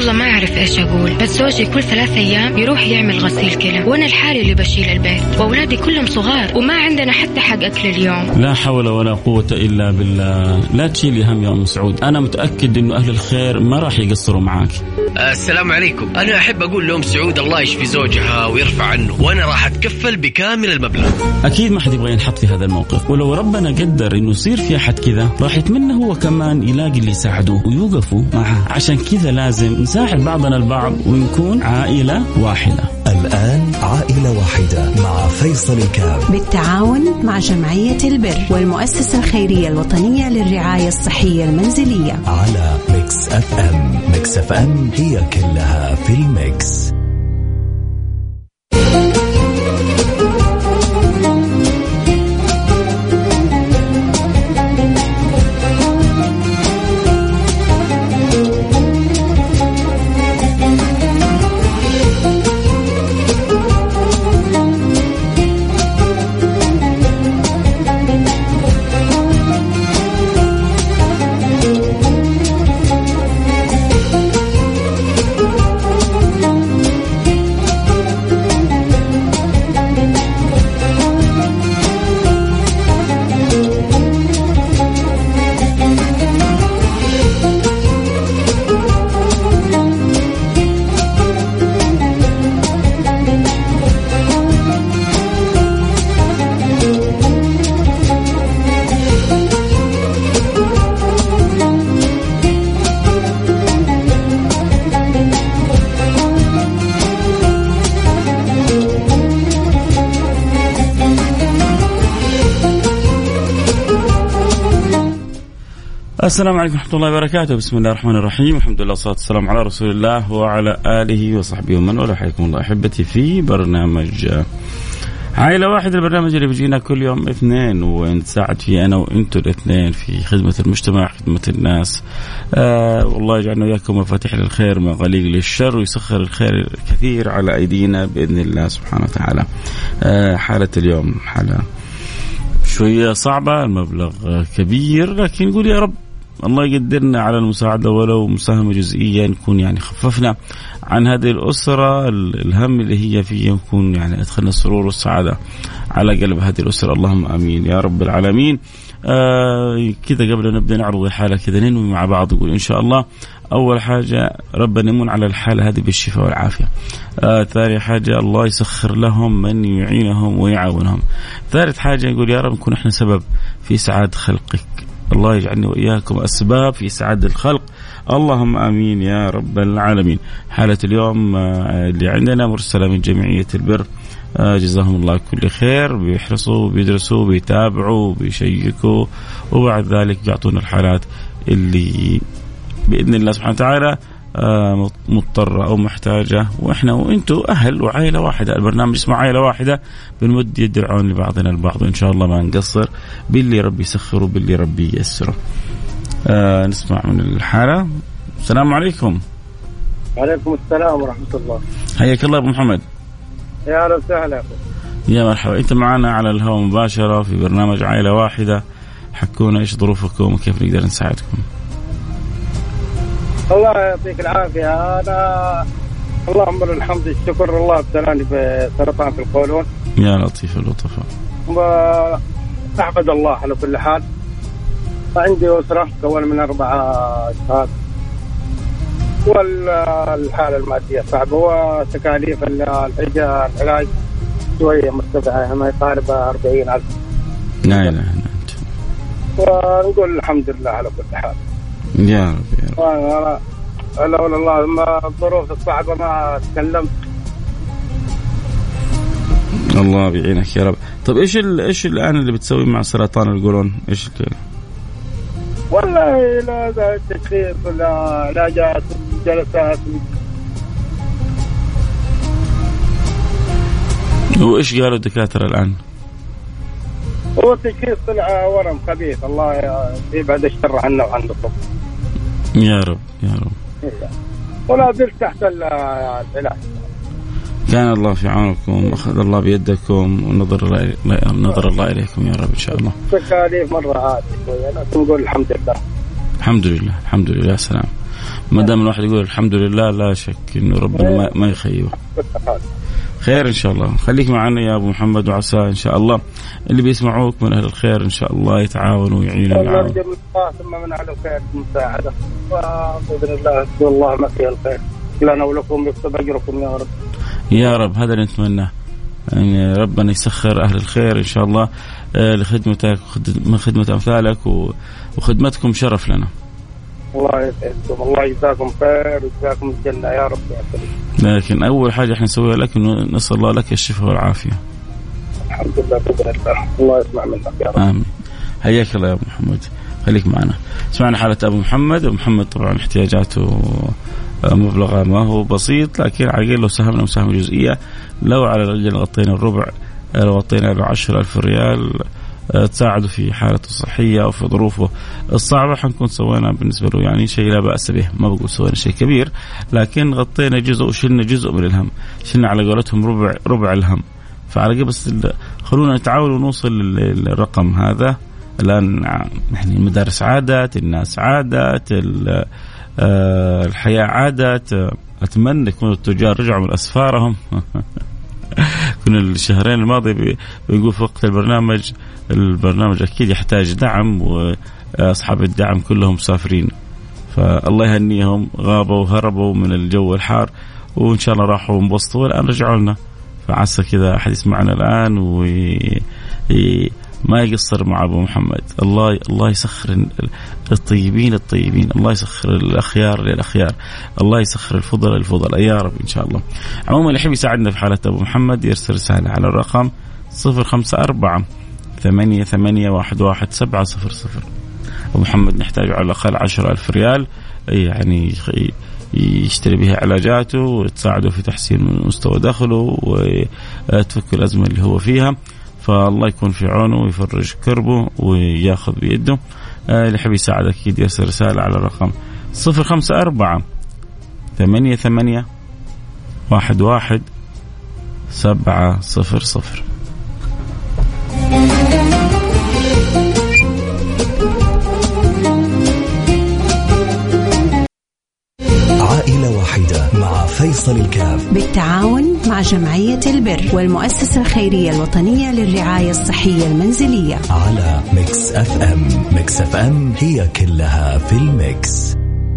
والله ما أعرف إيش أقول، بس زوجي كل 3 أيام يروح يعمل غسيل كلى، وأنا الحالي اللي بشيل البيت، وأولادي كلهم صغار، وما عندنا حتى حق أكل اليوم. لا حول ولا قوة إلا بالله. لا تشيلي هم يا أم سعود، أنا متأكد إنه أهل الخير ما راح يقصروا معاك. السلام عليكم. أنا أحب أقول لأم سعود الله يشفي زوجها ويرفع عنه، وأنا راح أتكفل بكامل المبلغ. أكيد ما حد يبغى ينحط في هذا الموقف، ولو ربنا قدر إنه يصير في أحد كذا راح يتمنى هو كمان يلاقي اللي يساعده ويوقفوا معه. عشان كذا لازم نساعد بعضنا البعض ونكون عائلة واحدة. الآن عائلة واحدة مع فيصل الكاف بالتعاون مع جمعية البر والمؤسسة الخيرية الوطنية للرعاية الصحية المنزلية على ميكس اف ام. ميكس اف ام هي كلها في الميكس. السلام عليكم ورحمة الله وبركاته. بسم الله الرحمن الرحيم. الحمد لله والصلاة والسلام على رسول الله وعلى آله وصحبه ومن والاه. حياكم الله أحبتي في برنامج عائلة واحدة، البرنامج اللي بيجينا كل يوم اثنين ونساعد فيه أنا وإنتوا الاثنين في خدمة المجتمع، خدمة الناس. والله يجعلنا وياكم مفاتيح للخير مغاليق للشر، ويسخر الخير الكثير على أيدينا بإذن الله سبحانه وتعالى. حالة اليوم حالة شوية صعبة، المبلغ كبير، لكن نقول يا رب الله يقدرنا على المساعدة ولو مساهمة جزئية، نكون يعني خففنا عن هذه الأسرة الهم اللي هي فيه، نكون يعني أدخلنا السرور والسعادة على قلب هذه الأسرة. اللهم آمين يا رب العالمين. كذا قبل نبدأ نعرض الحالة كذا ننوي مع بعض، نقول إن شاء الله أول حاجة ربنا يمن على الحالة هذه بالشفاء والعافية. ثاني حاجة الله يسخر لهم من يعينهم ويعاونهم. ثالث حاجة نقول يا رب نكون إحنا سبب في سعادة خلقك، الله يجعلني وإياكم أسباب في سعادة الخلق، اللهم آمين يا رب العالمين. حالة اليوم اللي عندنا مرسلة من جمعية البر، جزاهم الله كل خير، بيحرصوا بيدرسوا بيتابعوا بيشيكوا، وبعد ذلك بيعطونا الحالات اللي بإذن الله سبحانه وتعالى مضطرة أو محتاجة، وإحنا وإنتوا أهل وعائلة واحدة. البرنامج اسمه عائلة واحدة، بنمد يد العون لبعضنا البعض، وإن شاء الله ما نقصر باللي ربي يسخره باللي ربي ييسره. نسمع من الحالة. السلام عليكم. وعليكم السلام ورحمة الله. حياك الله أبو محمد. يا أهلا وسهلا. يا مرحبا، أنت معنا على الهواء مباشرة في برنامج عائلة واحدة. حكونا إيش ظروفكم وكيف نقدر نساعدكم. الله يعطيك العافية. أنا اللهم الحمد الشكر، الله ابتلاني بسرطان في القولون. يا لطيف اللطفاء. وأحمد الله على كل حال. عندي أسرة تكون من 4 أشخاص، والحالة المادية صعبة، وتكاليف العلاج شوية مرتفعة، ما يقارب 40,000. لا لا، ونقول الحمد لله على كل حال. يا رب يا رب. لولا الله ما الظروف الصعبة ما تكلمت. الله بيعينك يا رب. طب ايش الآن اللي بتسوي مع سرطان القولون؟ ايش الكلام؟ والله لا تشخيص ولا علاجات جلسات. وايش قالوا الدكاترة الآن؟ هو التشخيص طلع ورم خبيث، الله يبعد الشر عنا وعنكم. يا رب يا رب. ولا زلت تحت العلاج. كان الله في عونكم، أخذ الله بيدكم، ونظر الله إليكم يا رب إن شاء الله. تكاليف مرة عادي شوية، لكن نقول الحمد لله. الحمد لله الحمد لله. سلام. ما دام الواحد يقول الحمد لله لا شك إنه ربنا ما يخيبه. خير إن شاء الله. خليك معنا يا أبو محمد، وعسى إن شاء الله اللي بيسمعوك من أهل الخير إن شاء الله يتعاونوا ويعينوا ويعاونوا. ثم من أهل الخير المساعدة، وبإذن الله والله ما فيها الخير لنا ولكم، يكتب أجركم يا رب. يا رب، هذا اللي نتمناه، يعني ربنا يسخر أهل الخير إن شاء الله لخدمتك من خدمة أمثالك، وخدمتكم شرف لنا. الله يسعدكم، الله يجزاكم خير ويجزاكم الجنة يا رب يا كريم. لكن أول حاجة احنا نسويها لك إنه نسأل الله لك الشفاء والعافية. الحمد لله بإذن الله، الله يسمع منك يا رب. آمين. حياك الله يا أبو محمد، خليك معنا. سمعنا حالة أبو محمد. أبو محمد طبعا احتياجاته مبلغ ما هو بسيط، لكن عقل لو ساهمنا مساهمة جزئية، لو على الرجل غطينا الربع، لو غطينا له 10,000 ريال تساعده في حالته الصحية أو في ظروفه الصعبة، حنكون سوينا بالنسبة له يعني شيء لا بأس به. ما بقول سوينا شيء كبير، لكن غطينا جزء وشلنا جزء من الهم، شلنا على قولتهم ربع الهم. فعلى بس خلونا نتعاون ونوصل للرقم هذا. الآن يعني المدارس عادت، الناس عادت، الحياة عادت. أتمنى يكون التجار رجعوا من أسفارهم. كنا الشهرين الماضي بيقول في وقت البرنامج أكيد يحتاج دعم، وأصحاب الدعم كلهم مسافرين، فالله يهنيهم، غابوا وهربوا من الجو الحار، وإن شاء الله راحوا وانبسطوا والآن رجعوا لنا. فعسى كذا أحد يسمعنا الآن ما يقصر مع أبو محمد. الله يسخر الطيبين، الله يسخر الأخيار للأخيار، الله يسخر الفضل للفضل يا رب إن شاء الله. عموما اللي يحب يساعدنا في حالة أبو محمد يرسل رسالة على الرقم 0548811700. أبو محمد نحتاج على الأقل 10,000 ريال يعني يشتري بها علاجاته وتساعده في تحسين مستوى دخله وتفك الأزمة اللي هو فيها. فالله يكون في عونه ويفرج كربه وياخذ بيده. اللي يحب يساعدك أكيد يرسل رسالة على الرقم 0548811700. عائلة واحدة مع فيصل الكاف بالتعاون مع جمعية البر والمؤسسة الخيرية الوطنية للرعاية الصحية المنزلية على ميكس اف ام. ميكس اف ام هي كلها في الميكس.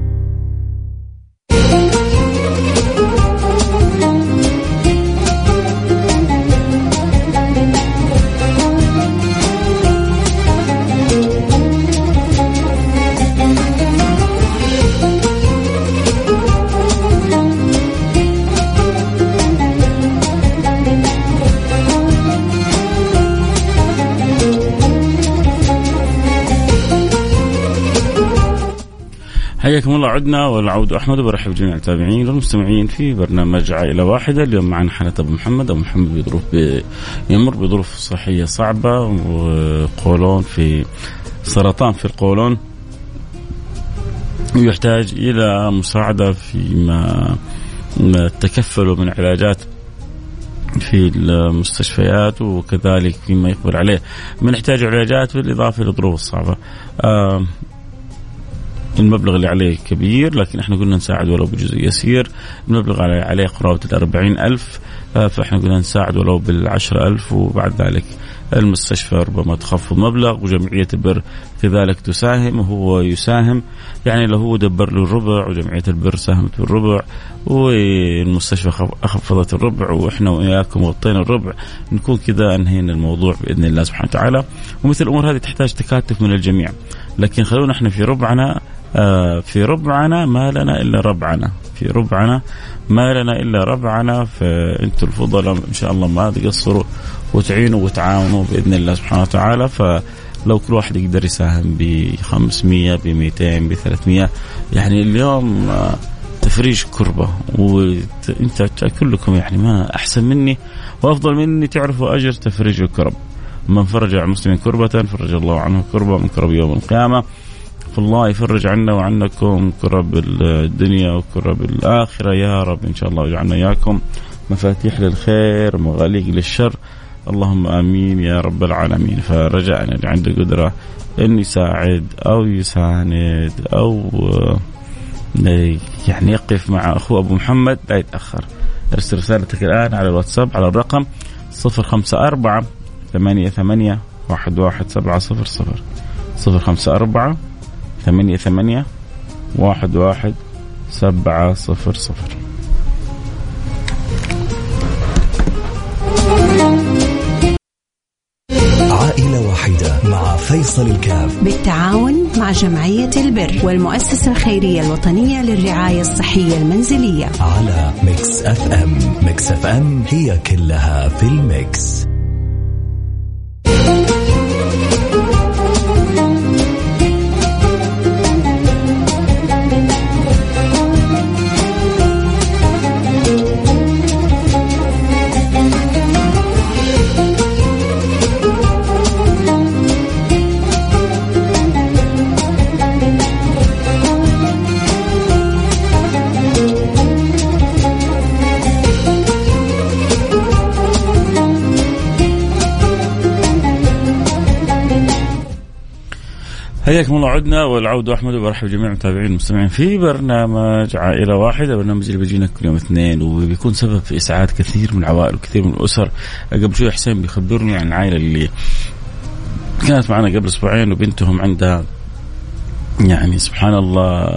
حياكم الله. عدنا والعود أحمد، وبرحب جميع التابعين والمستمعين في برنامج عائلة واحدة. اليوم معنا حالة أبو محمد. أبو محمد يمر بظروف صحية صعبة، وقولون في سرطان في القولون، ويحتاج إلى مساعدة فيما تكفله من علاجات في المستشفيات، وكذلك فيما يقبل عليه من يحتاج علاجات بالإضافة للظروف الصعبة. المبلغ اللي عليه كبير، لكن احنا قلنا نساعد ولو بجزء يسير. المبلغ عليه قرابة 40,000، فاحنا قلنا نساعد ولو 10,000، وبعد ذلك المستشفى ربما تخفض مبلغ، وجمعية البر كذلك تساهم وهو يساهم. يعني لو هو دبر له الربع وجمعية البر ساهمت بالربع والمستشفى خفضت الربع وإحنا وإياكم وطينا الربع، نكون كذا أنهينا الموضوع بإذن الله سبحانه وتعالى. ومثل الأمور هذه تحتاج تكاتف من الجميع، لكن خلونا إحنا في ربعنا ما لنا إلا ربعنا، في ربعنا ما لنا إلا ربعنا. فأنتوا الفضلاء إن شاء الله ما تقصروا وتعينوا وتعاونوا بإذن الله سبحانه وتعالى. فلو كل واحد يقدر يساهم ب500 ب200 ب300، يعني اليوم تفريج كربة، وانت كلكم يعني ما أحسن مني وأفضل مني تعرفوا أجر تفريج الكرب. من فرج عن مسلم كربة فرج الله عنه كربة من كرب يوم القيامة. فالله يفرج عنا وعنكم كرب الدنيا وكرب الآخرة يا رب إن شاء الله، ويجعلنا إياكم مفاتيح للخير مغاليق للشر، اللهم آمين يا رب العالمين. فرجعنا اللي عنده قدرة إن يساعد أو يساند أو يعني يقف مع أخوه أبو محمد لا يتأخر. ارسل رسالتك الآن على الواتساب على الرقم 054 88 11700 054 88 11700. عائلة واحدة مع فيصل الكاف بالتعاون مع جمعية البر والمؤسسة الخيرية الوطنية للرعاية الصحية المنزلية على ميكس اف ام. ميكس اف ام هي كلها في الميكس. حياكم الله. عدنا والعود أحمد وبرحب جميع المتابعين المستمعين في برنامج عائلة واحدة، برنامج اللي بيجينا كل يوم اثنين وبيكون سبب في إسعاد كثير من العوائل وكثير من الأسر. قبل شوي حسين بيخبرني عن العائلة اللي كانت معنا قبل أسبوعين وبنتهم عندها يعني سبحان الله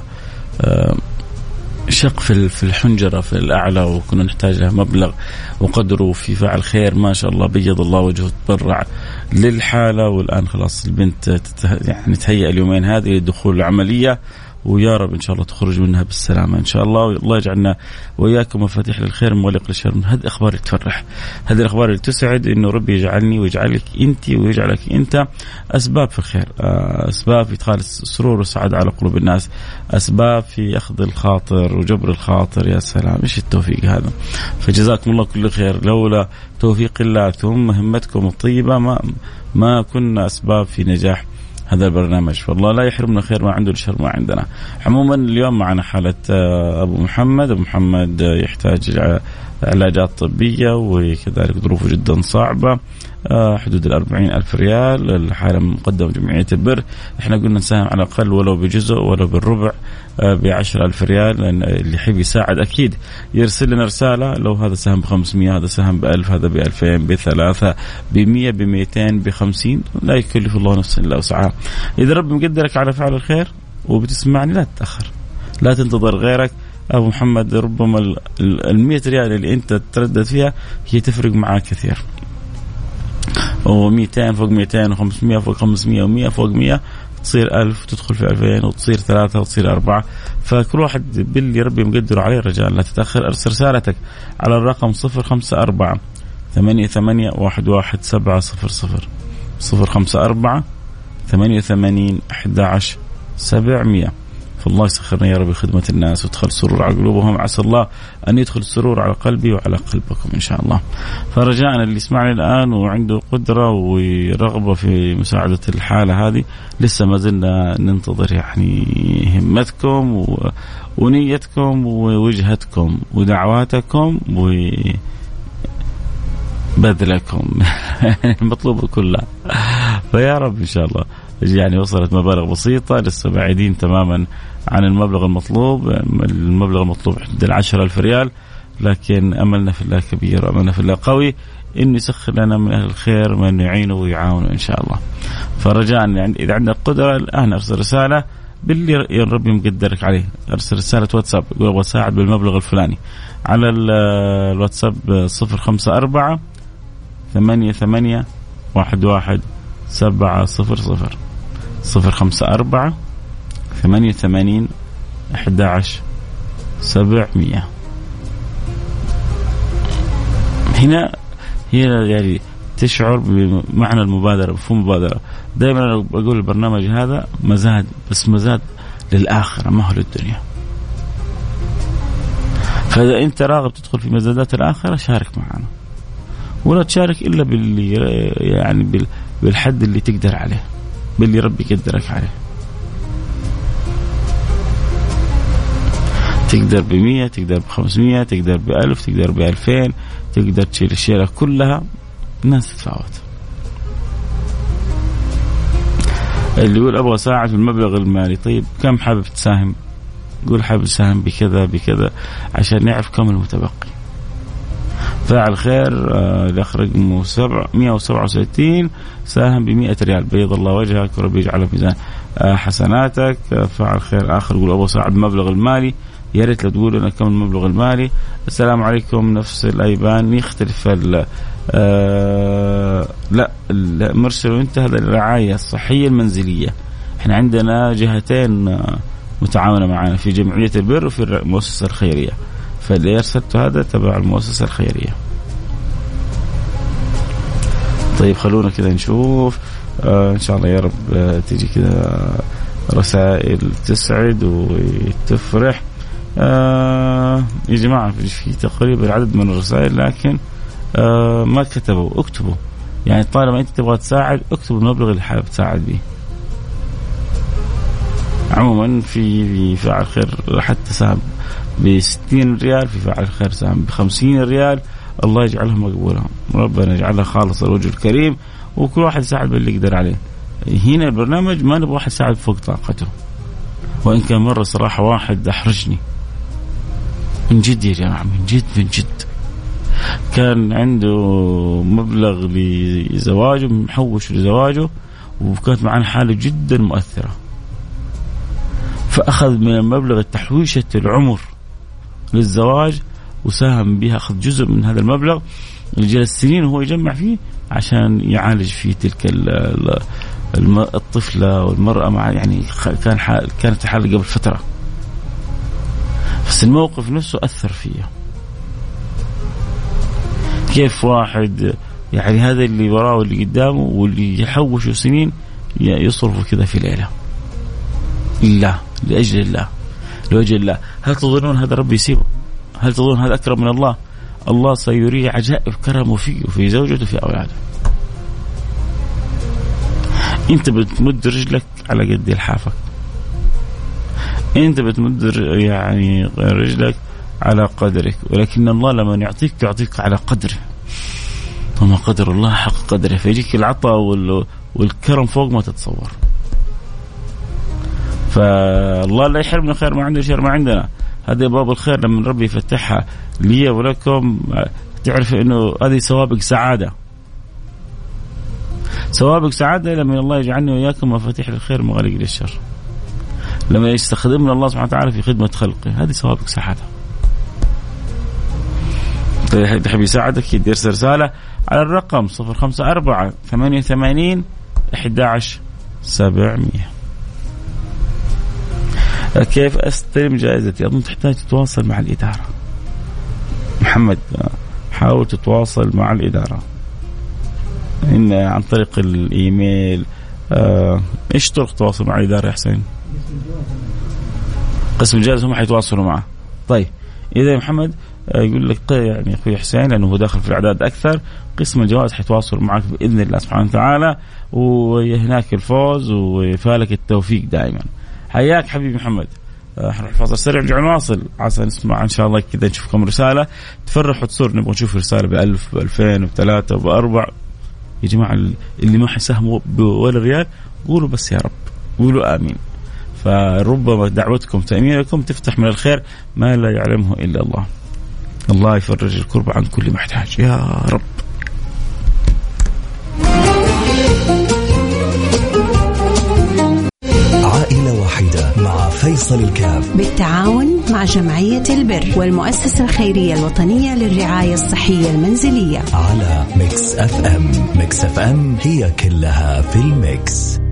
شق في الحنجرة في الأعلى، وكنا نحتاج لها مبلغ وقدره في فعل خير. ما شاء الله بيض الله وجهه تبرع للحالة، والآن خلاص البنت يعني تهيأ اليومين هذه للدخول العملية، ويا رب إن شاء الله تخرج منها بالسلامة إن شاء الله. والله يجعلنا وإياكم مفاتيح للخير مغلق للشر. من هذه الأخبار اللي تفرح، هذه الأخبار اللي تسعد، إنه ربي يجعلني ويجعلك أنت ويجعلك أنت أسباب في الخير، أسباب في إدخال السرور والسعادة على قلوب الناس، أسباب في أخذ الخاطر وجبر الخاطر. يا سلام إيش التوفيق هذا. فجزاكم الله كل خير. لولا توفيق الله ثم همتكم الطيبة ما كنا أسباب في نجاح هذا البرنامج. فالله لا يحرمنا خير ما عنده الشر ما عندنا. عموما اليوم معنا حالة أبو محمد يحتاج علاجات طبية وكذلك ظروفه جدا صعبة، حدود 40,000 ريال. الحالة مقدمة جمعية البر. احنا قلنا نساهم على الأقل ولو بجزء ولو بالربع ب10,000 ريال، لأن اللي يحب يساعد أكيد يرسل لنا رسالة. لو هذا سهم ب500، هذا سهم ب1000، هذا ب2000، ب3، ب100، ب200، ب50، لا يكلف الله نفسا إلا وسعها. إذا رب مقدرك على فعل الخير وبتسمعني لا تتأخر، لا تنتظر غيرك. أبو محمد ربما 100 ريال اللي أنت تردد فيها هي تفرق معك كثير، و200 فوق 200 و500 فوق 500 و100 فوق 100 تصير 1000 وتدخل في 2000 وتصير 3 وتصير 4. فكل واحد باللي ربي مقدر عليه رجال لا تتأخر. ارسل رسالتك على الرقم 054 88 11700 054 88 11700. فالله يسخرنا يا رب خدمة الناس وتدخل سرور على قلوبهم. عسى الله أن يدخل السرور على قلبي وعلى قلبكم إن شاء الله. فرجاءنا اللي يسمعني الآن وعنده قدرة ورغبة في مساعدة الحالة هذه، لسه ما زلنا ننتظر يعني همتكم ونيتكم ووجهتكم ودعواتكم وبذلكم المطلوب كله. فيا رب إن شاء الله. يعني وصلت مبالغ بسيطة، لسه بعيدين تماما عن المبلغ المطلوب. المبلغ المطلوب 10,000 ريال، لكن أملنا في الله كبير وأملنا في الله قوي إنه يسخر لنا من أهل الخير من يعينه ويعاونه إن شاء الله. فرجاء يعني إذا عندك قدرة الآن ارسل رسالة باللي ربي مقدرك عليه. ارسل رسالة واتساب يقول أبغى أساعد بالمبلغ الفلاني على الواتساب 054 88 11700 054 88 11700. هنا يعني تشعر بمعنى المبادرة، مفهوم المبادرة. دائما أنا بقول البرنامج هذا مزاد، بس مزاد للآخرة ما هو للدنيا. فإذا أنت راغب تدخل في مزادات الآخرة شارك معنا، ولا تشارك إلا باللي يعني بالحد اللي تقدر عليه، باللي ربي يقدرك عليه. تقدر ب100، تقدر ب500، تقدر ب1000، تقدر ب2000، تقدر تشيل الشيلة كلها. الناس تتفاوت. اللي يقول أبغى أساعد في المبلغ المالي، طيب كم حابب تساهم؟ قول حابب ساهم بكذا بكذا عشان نعرف كم المتبقي. فاعل خير الأخ رقمه 167 ساهم ب100 ريال. بيض الله وجهك وربي يجعله في ميزان حسناتك. فاعل خير آخر يقول أبو سعد المبلغ المالي، يا ريت لو تقول لنا كم المبلغ المالي. السلام عليكم. نفس الأيبان يختلف لا مرسل انت هذا الرعاية الصحية المنزلية. احنا عندنا جهتين متعاونة معنا في جمعية البر وفي المؤسسة الخيرية، فاللي أرسلته هذا تبع المؤسسة الخيرية. طيب خلونا كذا نشوف إن شاء الله يا رب تيجي كذا رسائل تسعد وتفرح. يا جماعة في تقريبا عدد من الرسائل لكن ما كتبوا. اكتبوا يعني طالما أنت تبغى تساعد اكتبوا المبلغ اللي حابب تساعد به. عموما في فاعل خير حتى ساهم ب60 ريال، في فاعل خير ساهم ب50 ريال. الله يجعلها مقبولة، ربنا يجعلها خالص الوجه الكريم، وكل واحد يساعد باللي يقدر عليه. هنا البرنامج ما نبغى واحد يساعد فوق طاقته، وإن كان مرة صراحة واحد أحرجني من جد يا جماعة، من جد كان عنده مبلغ لزواجه محوش لزواجه، وكانت معنا حالة جدا مؤثرة، فأخذ من المبلغ التحويشة العمر للزواج وساهم بها، أخذ جزء من هذا المبلغ اللي جلس سنين وهو يجمع فيه عشان يعالج فيه تلك الطفلة والمرأة مع يعني كانت حالة قبل فترة، بس الموقف نفسه أثر فيه. كيف واحد يعني هذا اللي وراه واللي قدامه واللي يحوشه سنين يصرفه كذا في ليلة لله، لأجل الله، لوجه الله. هل تظنون هذا ربي يسيبه؟ هل تظنون هذا أكرم من الله؟ الله سيريه عجائب كرمه فيه وفي زوجته وفي أولاده. أنت بتمد رجلك على قد لحافك، أنت بتمد يعني رجلك على قدرك، ولكن الله لما يعطيك على قدره، وما قدر الله حق قدره، فيجيك العطاء والكرم فوق ما تتصور. فالله لا يحرمنا خير ما عنده شر ما عندنا. هذا باب الخير لما ربي يفتحها لي ولكم تعرف انه هذه سوابق سعادة، سوابق سعادة لما الله يجعلني وإياكم مفاتيح للخير مغاليق للشر، لما يستخدمنا الله سبحانه وتعالى في خدمة خلقه، هذه سوابق سعادة. تحب يساعدك يرسل رسالة على الرقم 054 88 11700. كيف أستلم جائزتي؟ أظن تحتاج تتواصل مع الإدارة. محمد حاول تتواصل مع الإدارة إن عن طريق الإيميل. إيش طرق التواصل مع الإدارة يا حسين؟ قسم الجائزة هم حيتواصلوا معه. طيب إذا محمد يقول لك يعني أخوي حسين لأنه هو داخل في الأعداد أكثر، قسم الجوائز حيتواصل معك بإذن الله سبحانه وتعالى، وهناك الفوز وفالك التوفيق دائما. حياك حبيبي محمد. حنروح فاصل سريع نرجع نواصل عشان نسمع إن شاء الله كذا نشوف كم رسالة تفرح وتصور. نبغى نشوف رسالة ب1000 ب2000 ب3 ب4. يا جماعة اللي ما حيساهموا ولا ريال قولوا بس يا رب، قولوا آمين. فربما دعوتكم تأمينكم تفتح من الخير ما لا يعلمه إلا الله. الله يفرج الكرب عن كل محتاج يا رب. عائلة واحدة مع فيصل الكاف بالتعاون مع جمعية البر والمؤسسة الخيرية الوطنية للرعاية الصحية المنزلية على ميكس اف ام. ميكس اف ام هي كلها في الميكس.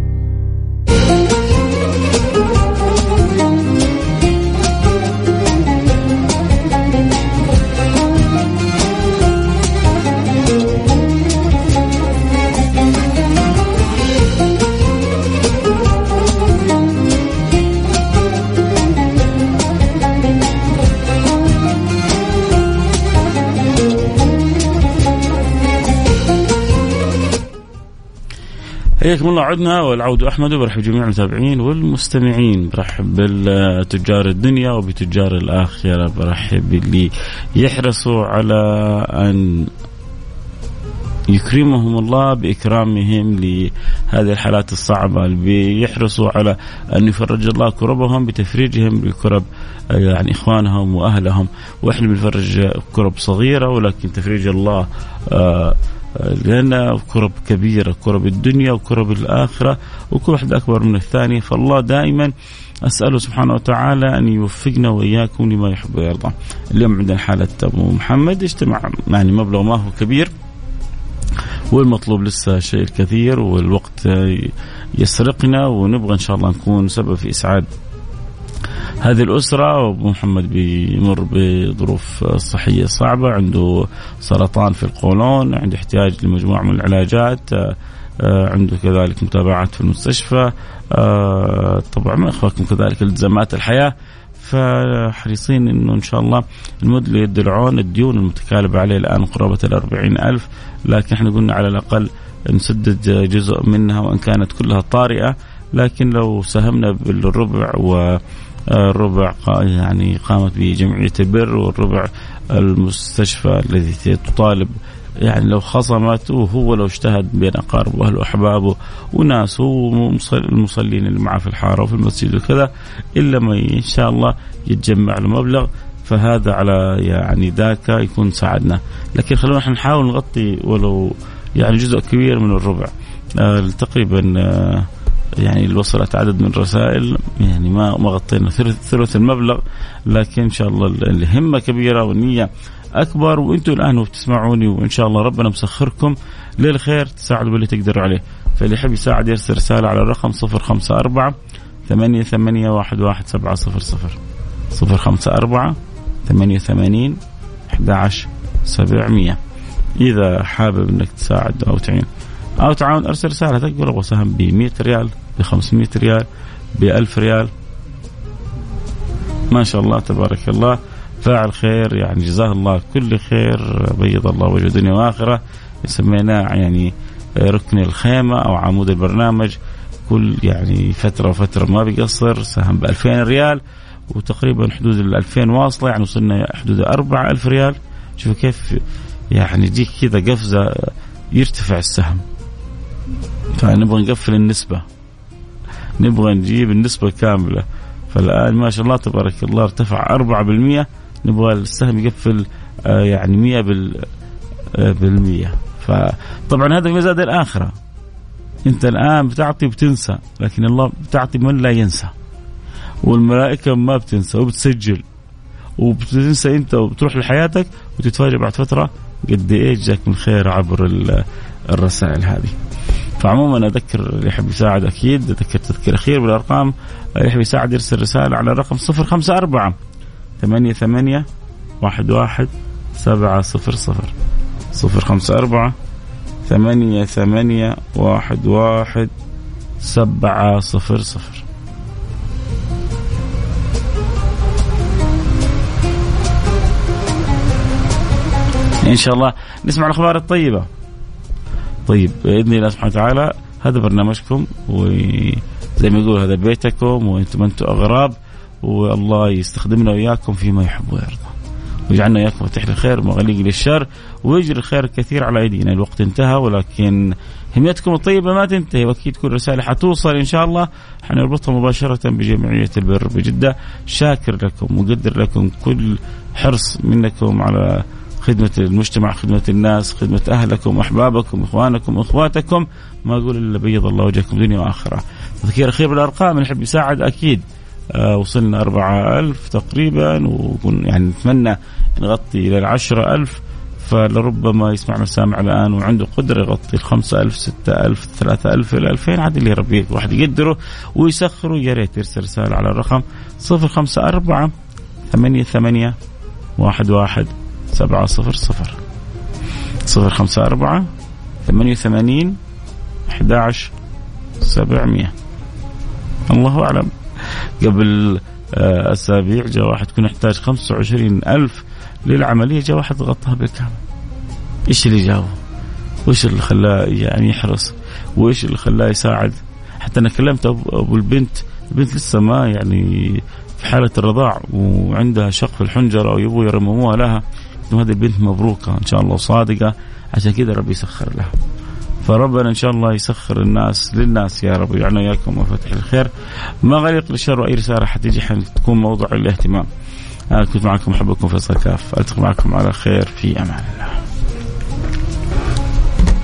حياكم الله. عدنا والعود أحمد، وبرحب جميع المتابعين والمستمعين. برحب بالتجار الدنيا وبتجار الآخرة، برحب باللي يحرصوا على أن يكرمهم الله بإكرامهم لهذه الحالات الصعبة، بيحرصوا على أن يفرج الله كربهم بتفريجهم بكرب يعني إخوانهم وأهلهم. وإحنا بنفرج كرب صغيرة ولكن تفريج الله لأن كرب كبيرة، كرب الدنيا وكرب الآخرة، وكل واحد أكبر من الثاني. فالله دائما أسأله سبحانه وتعالى أن يوفقنا وإياكم لما يحب ويرضى. اليوم عندنا حالة أبو محمد اجتمع يعني مبلغ ما هو كبير، والمطلوب لسه شيء الكثير، والوقت يسرقنا، ونبغى إن شاء الله نكون سبب في إسعاد هذه الأسرة. وأبو محمد بيمر بظروف صحية صعبة، عنده سرطان في القولون، عنده احتياج لمجموعة من العلاجات، عنده كذلك متابعات في المستشفى، طبعا ما أخفاكم كذلك التزامات الحياة. فحريصين إنه إن شاء الله المد ليد العون. الديون المتكالبة عليه الآن قرابة 40,000، لكن احنا قلنا على الأقل نسدد جزء منها وإن كانت كلها طارئة، لكن لو ساهمنا بالربع والربع يعني قامت بجمعية البر، والربع المستشفى الذي تطالب يعني لو خصمت، وهو لو اجتهد بين أقاربه وأهله وأحبابه وناسه والمصلين اللي معه في الحارة وفي المسجد وكذا، إلا ما إن شاء الله يتجمع له مبلغ، فهذا على يعني ذاك يكون ساعدنا. لكن خلونا نحن نحاول نغطي ولو يعني جزء كبير من الربع. تقريبا يعني وصلت عدد من الرسائل يعني ما غطينا ثلث المبلغ، لكن إن شاء الله الهمة كبيرة والنية أكبر، وأنتم الآن بتسمعوني وإن شاء الله ربنا مسخركم للخير تساعدوا باللي تقدروا عليه. فاللي يحب يساعد يرسل رسالة على الرقم 054-88-11700 054-88-11700. إذا حابب أنك تساعد أو تعين أو تعاون أرسل رسالة تقول أبغى سهم ب100 ريال، ب500 ريال، ب1000 ريال. ما شاء الله تبارك الله، فاعل خير يعني جزاه الله كل خير، بيض الله وجه دنيا وآخرة. سميناه يعني ركن الخيمة أو عمود البرنامج، كل يعني فترة وفترة ما بيقصر سهم ب2000 ريال، وتقريبا حدود 2000 واصلة، يعني وصلنا حدود 4000 ريال. شوفوا كيف يعني دي كذا قفزة يرتفع السهم. فنبغى نقفل النسبة، نبغى نجيب النسبة كاملة. فالآن ما شاء الله تبارك الله ارتفع 4%، نبغى السهم يقفل يعني 100%. فطبعا هذا مزاد الآخرة. أنت الآن بتعطي وبتنسى، لكن الله بتعطي من لا ينسى، والملائكة ما بتنسى وبتسجل، وبتنسى أنت وبتروح لحياتك وتتفاجأ بعد فترة قد إيه جاك من خير عبر الرسائل هذه. فعموما أذكر اللي يحب يساعد أكيد أذكر تذكير أخير بالأرقام. اللي يحب يساعد يرسل رسالة على الرقم 054-88-11700 054-88-11700. إن شاء الله نسمع الأخبار الطيبة. طيب بإذن الله سبحانه وتعالى هذا برنامجكم، وزي ما يقول هذا بيتكم، وأنتم أغراب، والله يستخدمنا وإياكم فيما يحب ويرضى، ويجعلنا إياكم مفتاح للخير ومغليق للشر، ويجري الخير كثير على أيدينا. الوقت انتهى، ولكن همتكم الطيبة ما تنتهي، وأكيد كل رسالة حتوصل إن شاء الله حنربطها مباشرة بجمعية البر بجدة. شاكر لكم وقدر لكم كل حرص منكم على خدمة المجتمع، خدمة الناس، خدمة أهلكم، أحبابكم، إخوانكم، أخواتكم. ما أقول إلا بيض الله وجهكم دنيا وآخرة. تذكير أخير بالأرقام، اللي يحب يساعد أكيد وصلنا 4000 تقريبا، يعني نتمنى نغطي إلى 10,000. فلربما يسمعنا السامع الآن وعنده قدرة يغطي 5,000 6,000 3,000 إلى 2000، عاد اللي ربي واحد يقدره ويسخره. يا ريت يرسل رسالة على الرقم 054-88-11700 054-88-11700. الله أعلم. قبل أسابيع جاء واحد كنا نحتاج 25,000 للعملية، جاء واحد غطاها بالكامل. إيش اللي جاوه؟ وإيش اللي خلاه يعني يحرص؟ وإيش اللي خلاه يساعد؟ حتى أنا كلمت أبو البنت لسه ما يعني في حالة الرضاع وعندها شق في الحنجرة ويبغوا يرمموها لها. إنه هذه البنت مبروكة إن شاء الله وصادقة، عشان كذا ربي يسخر لها. فربنا إن شاء الله يسخر الناس للناس يا رب، ويعنا إياكم وفتح الخير مغاليق للشر، وأي رسالة حتيجي حتكون موضوع الاهتمام. كنت معكم أحبكم فيصل كاف، ألتقي معكم على خير في أمان الله.